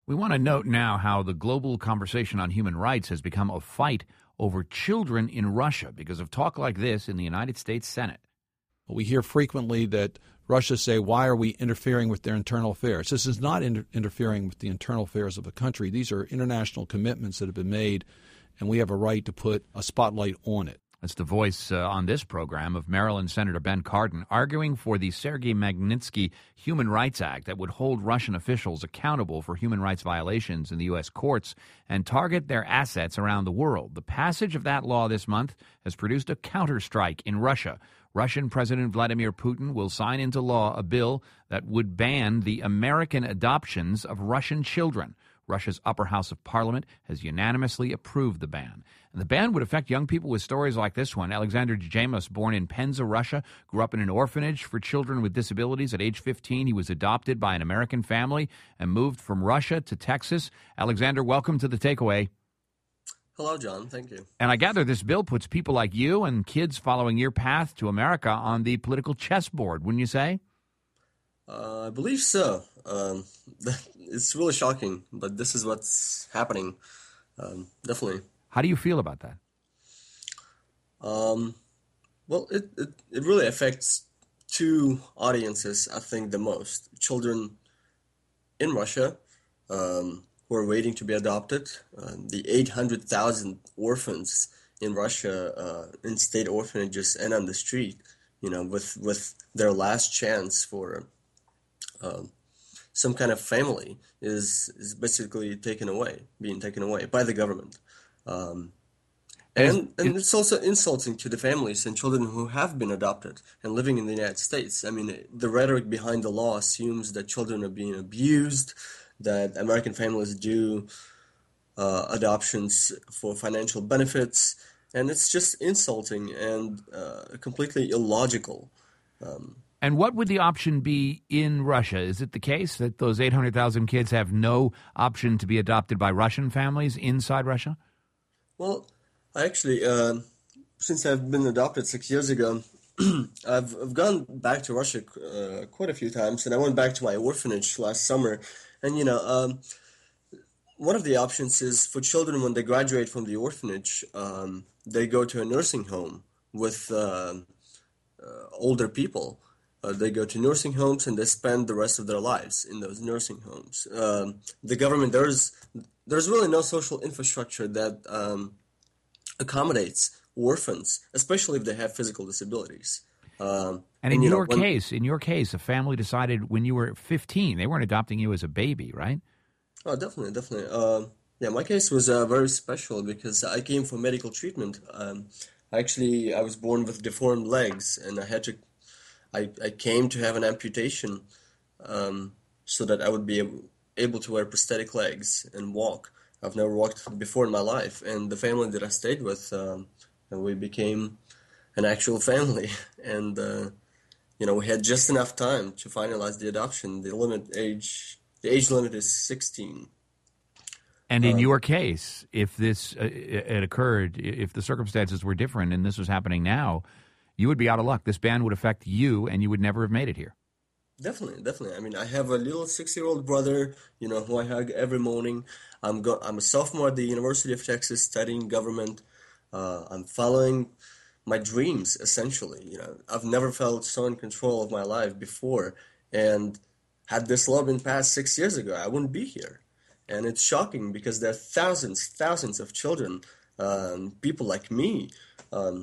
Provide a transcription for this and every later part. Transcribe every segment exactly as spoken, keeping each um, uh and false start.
We want to note now how the global conversation on human rights has become a fight over children in Russia because of talk like this in the United States Senate. We hear frequently that Russia say, why are we interfering with their internal affairs? This is not inter- interfering with the internal affairs of a country. These are international commitments that have been made, and we have a right to put a spotlight on it. That's the voice uh, on this program of Maryland Senator Ben Cardin arguing for the Sergei Magnitsky Human Rights Act that would hold Russian officials accountable for human rights violations in the U S courts and target their assets around the world. The passage of that law this month has produced a counterstrike in Russia. Russian President Vladimir Putin will sign into law a bill that would ban the American adoptions of Russian children. Russia's upper house of parliament has unanimously approved the ban. And the ban would affect young people with stories like this one. Alexander Djemos, born in Penza, Russia, grew up in an orphanage for children with disabilities. At age fifteen, he was adopted by an American family and moved from Russia to Texas. Alexander, welcome to The Takeaway. Hello, John. Thank you. And I gather this bill puts people like you and kids following your path to America on the political chessboard, wouldn't you say? Uh, I believe so. Um, it's really shocking, but this is what's happening. Um, definitely. How do you feel about that? Um, well, it, it, it really affects two audiences, I think, the most. Children in Russia um, who are waiting to be adopted, uh, the eight hundred thousand orphans in Russia uh, in state orphanages and on the street, you know, with, with their last chance for Um, some kind of family is is basically taken away, being taken away by the government. Um, and and it's also insulting to the families and children who have been adopted and living in the United States. I mean, the rhetoric behind the law assumes that children are being abused, that American families do uh, adoptions for financial benefits, and it's just insulting and uh, completely illogical. Um, And what would the option be in Russia? Is it the case that those eight hundred thousand kids have no option to be adopted by Russian families inside Russia? Well, I actually, uh, since I've been adopted six years ago, I've, I've gone back to Russia uh, quite a few times, and I went back to my orphanage last summer. And, you know, um, one of the options is for children when they graduate from the orphanage, um, they go to a nursing home with uh, uh, older people. Uh, they go to nursing homes and they spend the rest of their lives in those nursing homes. Um, the government, there's there's really no social infrastructure that um, accommodates orphans, especially if they have physical disabilities. Um, and in and, you your know, when, case, in your case, a family decided when you were fifteen, they weren't adopting you as a baby, right? Oh, definitely, definitely. Uh, yeah, my case was uh, very special because I came for medical treatment. Um, actually, I was born with deformed legs, and I had to. I, I came to have an amputation um, so that I would be able, able to wear prosthetic legs and walk. I've never walked before in my life, and the family that I stayed with, um, and we became an actual family. And uh, you know, we had just enough time to finalize the adoption. The limit age, the age limit is sixteen. And in Um, your case, if this uh, it occurred, if the circumstances were different, and this was happening now, you would be out of luck. This ban would affect you, and you would never have made it here. Definitely, definitely. I mean, I have a little six-year-old brother, you know, who I hug every morning. I'm go- I'm a sophomore at the University of Texas studying government. Uh, I'm following my dreams, essentially. You know, I've never felt so in control of my life before. And had this law been passed six years ago, I wouldn't be here. And it's shocking because there are thousands, thousands of children, um, people like me, um,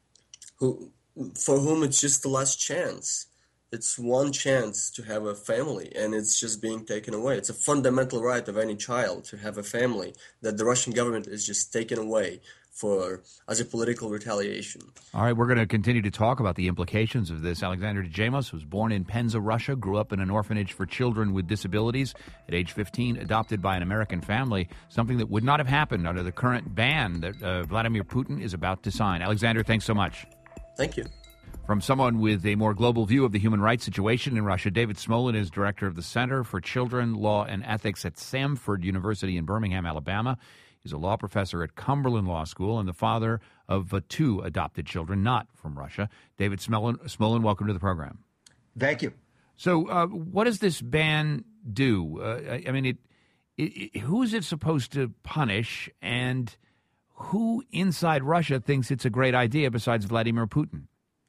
who for whom it's just the last chance. It's one chance to have a family, and it's just being taken away. It's a fundamental right of any child to have a family that the Russian government is just taking away for as a political retaliation. All right, we're going to continue to talk about the implications of this. Alexander Djemos was born in Penza, Russia, grew up in an orphanage for children with disabilities. At age fifteen, adopted by an American family, something that would not have happened under the current ban that uh, Vladimir Putin is about to sign. Alexander, thanks so much. Thank you. From someone with a more global view of the human rights situation in Russia, David Smolin is director of the Center for Children, Law, and Ethics at Samford University in Birmingham, Alabama. He's a law professor at Cumberland Law School and the father of uh, two adopted children, not from Russia. David Smolin, Smolin, welcome to the program. Thank you. So uh, what does this ban do? Uh, I, I mean, it I, I, who is it supposed to punish, and who inside Russia thinks it's a great idea besides Vladimir Putin?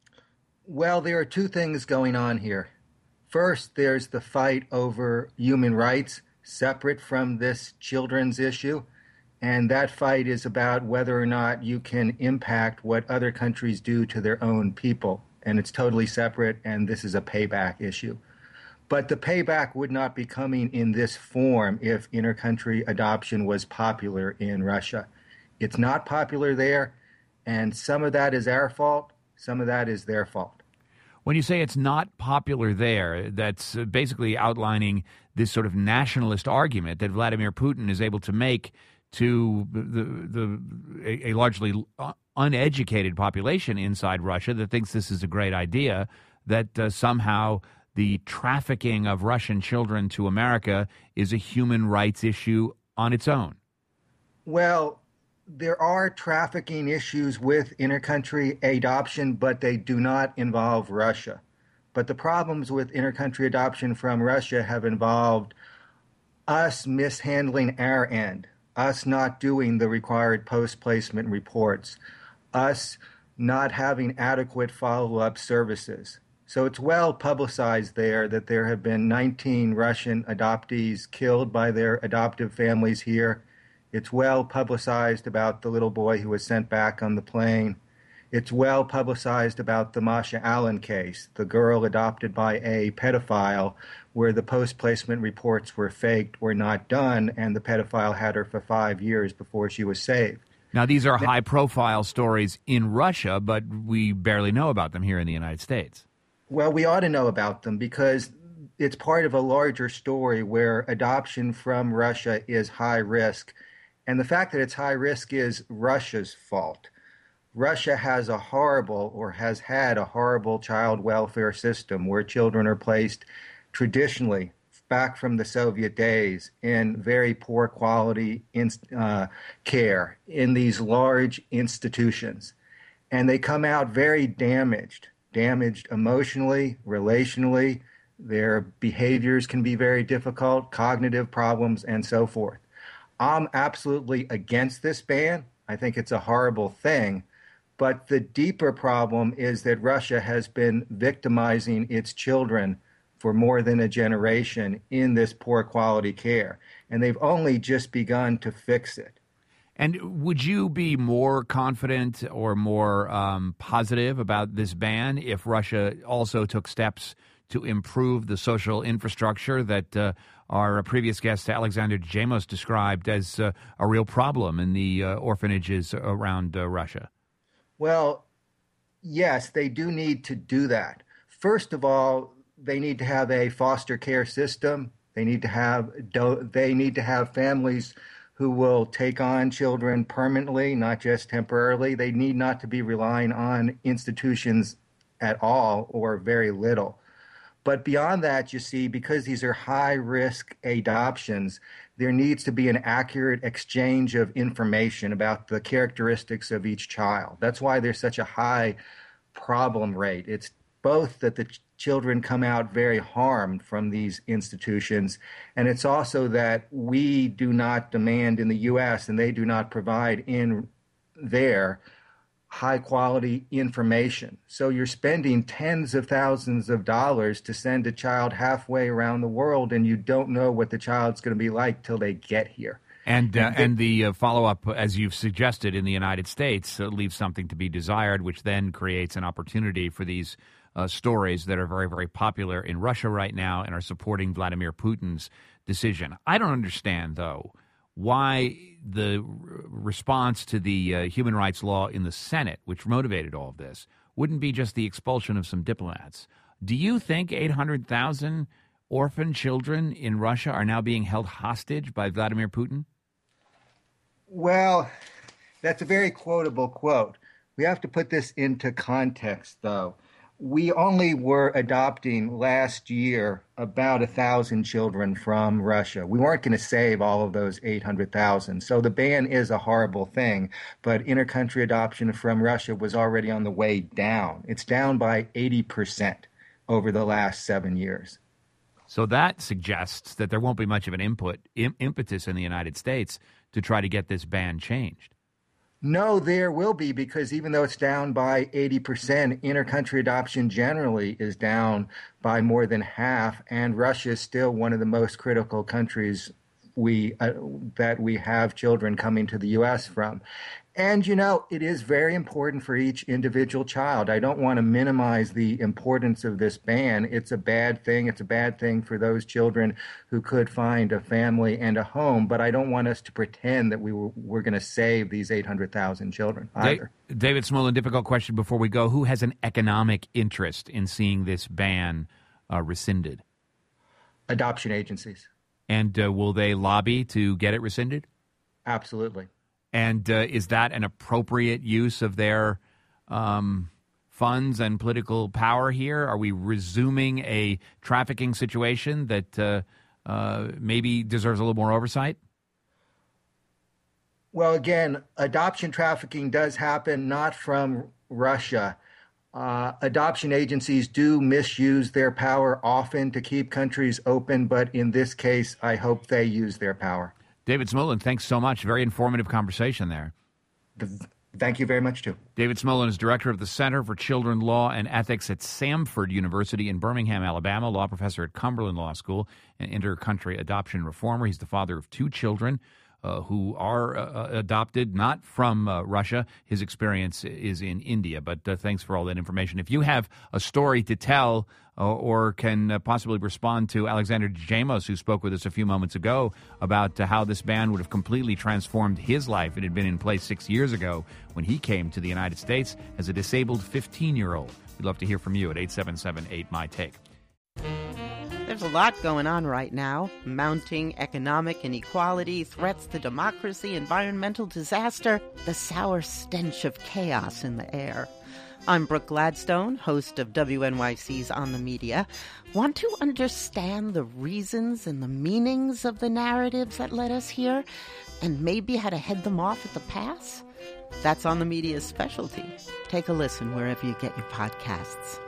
Well, there are two things going on here. First, there's the fight over human rights, separate from this children's issue. And that fight is about whether or not you can impact what other countries do to their own people. And it's totally separate, and this is a payback issue. But the payback would not be coming in this form if intercountry adoption was popular in Russia. It's not popular there, and some of that is our fault, some of that is their fault. When you say it's not popular there, that's basically outlining this sort of nationalist argument that Vladimir Putin is able to make to the, the a, a largely uneducated population inside Russia that thinks this is a great idea, that uh, somehow the trafficking of Russian children to America is a human rights issue on its own. Well, there are trafficking issues with intercountry adoption, but they do not involve Russia. But the problems with intercountry adoption from Russia have involved us mishandling our end, us not doing the required post-placement reports, us not having adequate follow-up services. So it's well publicized there that there have been nineteen Russian adoptees killed by their adoptive families here. It's well publicized about the little boy who was sent back on the plane. It's well publicized about the Masha Allen case, the girl adopted by a pedophile, where the post-placement reports were faked or not done, and the pedophile had her for five years before she was saved. Now, these are high-profile stories in Russia, but we barely know about them here in the United States. Well, we ought to know about them because it's part of a larger story where adoption from Russia is high risk. And the fact that it's high risk is Russia's fault. Russia has a horrible, or has had a horrible, child welfare system where children are placed traditionally back from the Soviet days in very poor quality uh, care in these large institutions. And they come out very damaged, damaged emotionally, relationally. Their behaviors can be very difficult, cognitive problems, and so forth. I'm absolutely against this ban. I think it's a horrible thing. But the deeper problem is that Russia has been victimizing its children for more than a generation in this poor quality care. And they've only just begun to fix it. And would you be more confident or more um, positive about this ban if Russia also took steps to improve the social infrastructure that uh, our previous guest, Alexander Dejemos, described as uh, a real problem in the uh, orphanages around uh, Russia? Well, yes, they do need to do that. First of all, they need to have a foster care system. They need to have they need to have families who will take on children permanently, not just temporarily. They need not to be relying on institutions at all or very little. But beyond that, you see, because these are high-risk adoptions, there needs to be an accurate exchange of information about the characteristics of each child. That's why there's such a high problem rate. It's both that the ch- children come out very harmed from these institutions, and it's also that we do not demand in the U S and they do not provide in there high-quality information. So you're spending tens of thousands of dollars to send a child halfway around the world, and you don't know what the child's going to be like till they get here. And uh, and the uh, follow-up, as you've suggested, in the United States uh, leaves something to be desired, which then creates an opportunity for these uh, stories that are very, very popular in Russia right now and are supporting Vladimir Putin's decision. I don't understand, though, why the response to the uh, human rights law in the Senate, which motivated all of this, wouldn't be just the expulsion of some diplomats. Do you think eight hundred thousand orphan children in Russia are now being held hostage by Vladimir Putin? Well, that's a very quotable quote. We have to put this into context, though. We only were adopting last year about a thousand children from Russia. We weren't going to save all of those eight hundred thousand. So the ban is a horrible thing, but intercountry adoption from Russia was already on the way down. It's down by eighty percent over the last seven years. So that suggests that there won't be much of an input im- impetus in the United States to try to get this ban changed. No, there will be, because even though it's down by eighty percent, intercountry adoption generally is down by more than half, and Russia is still one of the most critical countries we uh, that we have children coming to the U S from. And, you know, it is very important for each individual child. I don't want to minimize the importance of this ban. It's a bad thing. It's a bad thing for those children who could find a family and a home. But I don't want us to pretend that we were, we're going to save these eight hundred thousand children either. David Smullen, difficult question before we go. Who has an economic interest in seeing this ban uh, rescinded? Adoption agencies. And uh, will they lobby to get it rescinded? Absolutely. And uh, is that an appropriate use of their um, funds and political power here? Are we resuming a trafficking situation that uh, uh, maybe deserves a little more oversight? Well, again, adoption trafficking does happen not from Russia. Uh, adoption agencies do misuse their power often to keep countries open, but in this case, I hope they use their power. David Smullen, thanks so much. Very informative conversation there. Thank you very much, too. David Smullen is director of the Center for Children Law and Ethics at Samford University in Birmingham, Alabama, law professor at Cumberland Law School, and intercountry adoption reformer. He's the father of two children uh, who are uh, adopted, not from uh, Russia. His experience is in India, but uh, thanks for all that information. If you have a story to tell uh, or can uh, possibly respond to Alexander Jamos, who spoke with us a few moments ago about uh, how this ban would have completely transformed his life. It had been in place six years ago when he came to the United States as a disabled fifteen-year-old. We'd love to hear from you at eight seven seven eight, M Y Take. There's a lot going on right now. Mounting economic inequality, threats to democracy, environmental disaster, the sour stench of chaos in the air. I'm Brooke Gladstone, host of W N Y C's On the Media. Want to understand the reasons and the meanings of the narratives that led us here, and maybe how to head them off at the pass? That's On the Media's specialty. Take a listen wherever you get your podcasts.